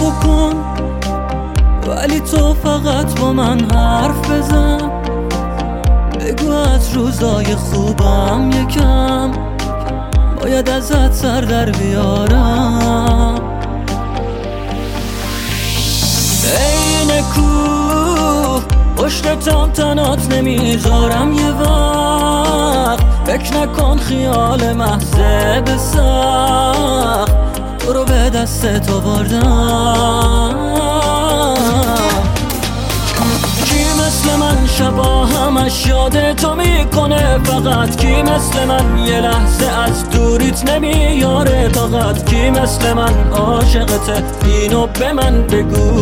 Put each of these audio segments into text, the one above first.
خوب کن ولی تو فقط با من حرف بزن، بگو از روزای خوبم یکم باید ازت سر در بیارم. بین کوه پشت تنات نمیذارم یه وقت، فکر نکن خیال محضه به سخت، تو رو به دستت آوردم. کی مثل من شبا همش یاد تو میکنه فقط، کی مثل من یه لحظه از دوریت نمیاره طاقت، کی مثل من عاشقته اینو به من بگو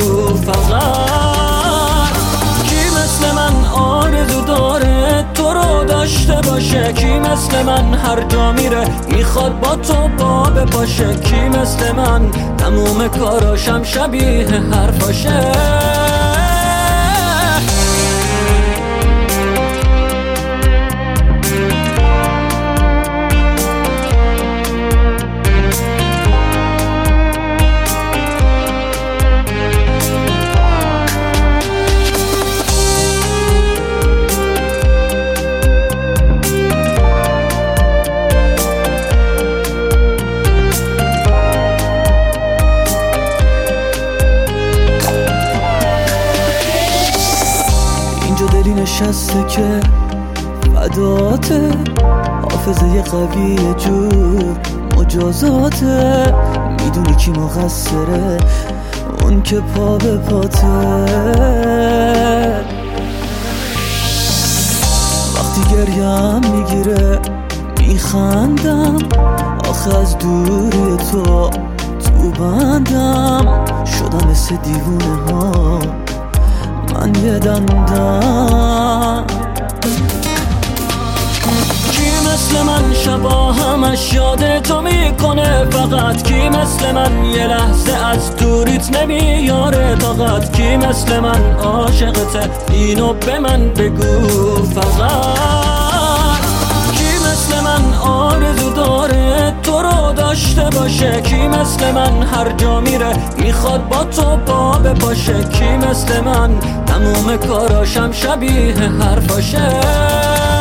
فقط، کی مثل من آرزو داره تو رو داشته باشه، کی مثل من هر جا میره میخواد با تو باب باشه، کی مثل من تموم کاراشم شبیه حرفاشه. دلی نشسته که فداته، حافظه قوی جور مجازاته، میدونی کی مقصره اون که پا به پاته. وقتی گریم میگیره میخندم، آخه از دوری تو بندم شدم مثل دیوونه ها من یه دندم. کی مثل من شبا همش یاد تو میکنه فقط، کی مثل من یه لحظه از دوریت نمیاره طاقت، کی مثل من عاشقته اینو به من بگو فقط، کی مثل من آرزو داره تو رو داشته باشه، کی مثل من هر جا میره میخواد با تو باب باشه، کی مثل من تموم کاراشم شبیه حرفاشه.